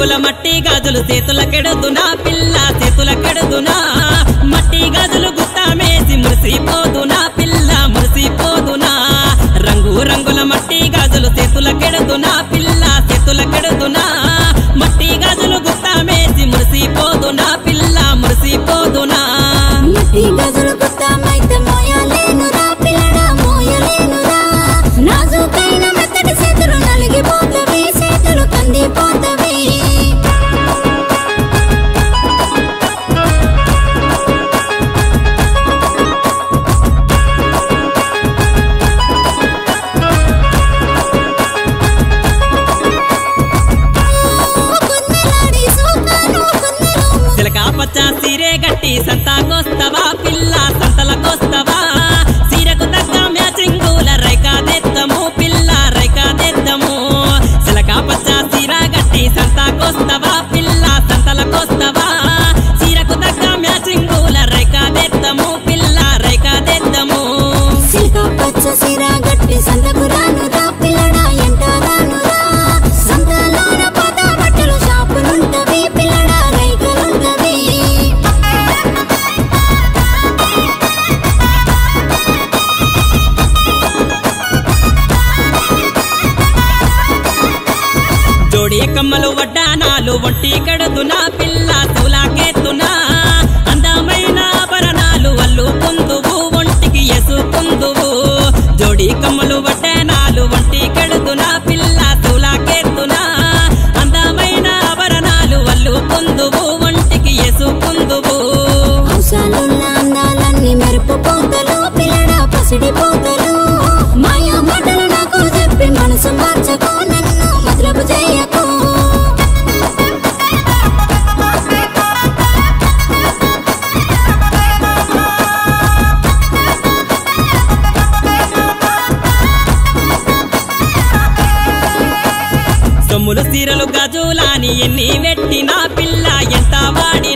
రంగుల మట్టి గాజులు చేతులకెడుదునా పిల్ల చేతులకెడుదునా మట్టి గాజులు గుత్తామేసి మురిసిపోదునా పిల్ల మురిసిపోదునా రంగుల మట్టి గాజులు చేతులకెడుదునా పిల్ల చేతులకెడుదునా మట్టి గాజులు గుత్తామేసి మురిసిపోదునా పిల్ల మురిసిపోదునా మట్టి గాజులు గుత్తామైతే మోయలేనురా పిల్లడా మోయలేనురా నాజుకైన మెత్తటి చేతులు నలిగిపోతవి చేతులు కందిపోతవి చిలకా పచ్చ సీరే గట్టి సంతాకొస్తవా పిల్ల సంతలకొస్తవా సీరకు తగ్గ మ్యాచింగుల రైకాదెత్తము పిల్ల రైకాదెత్తము చిలకా పచ్చ సీరా గట్టి సంతాకొస్తవా పిల్ల సంతలకొస్తవా సీరకు తగ్గ మ్యాచింగుల రైకాదెత్తము పిల్ల రైకాదెత్తము సిల్క పచ్చ సిరా గట్టి సంతకు రానురా పిల్లడా ఎంట రానురా సంతలోన పద బట్టలు షాపులుంటవి పిల్లడా రైకలుంటవి జోడి కమ్మలు వడ్డానాలు ఒంటి కడుదునా పిల్ల తూలాకెత్తునా అందమైన ఆభరణాలు అల్లుకుందువు ఒంటికి ఎసుకుందువు జోడి కమ్మలు వడ్డానాలు ఒంటి కడుదునా పిల్ల తూలాకెత్తునా అందమైన ఆభరణాలు అల్లుకుందువు ఒంటికి ఎసుకుందువు అవసరాలున్న అందాలన్నీ మెరుపు పోతలు పిల్లడా పసిడి పోతలు మాయా మాటలు నాకు చెప్పి మనసు మార్చకు నన్ను మధురపు చేయకు సొమ్ములు సీరలు గజులాని ఎన్ని వెట్టినా పిల్ల ఎంత వాడి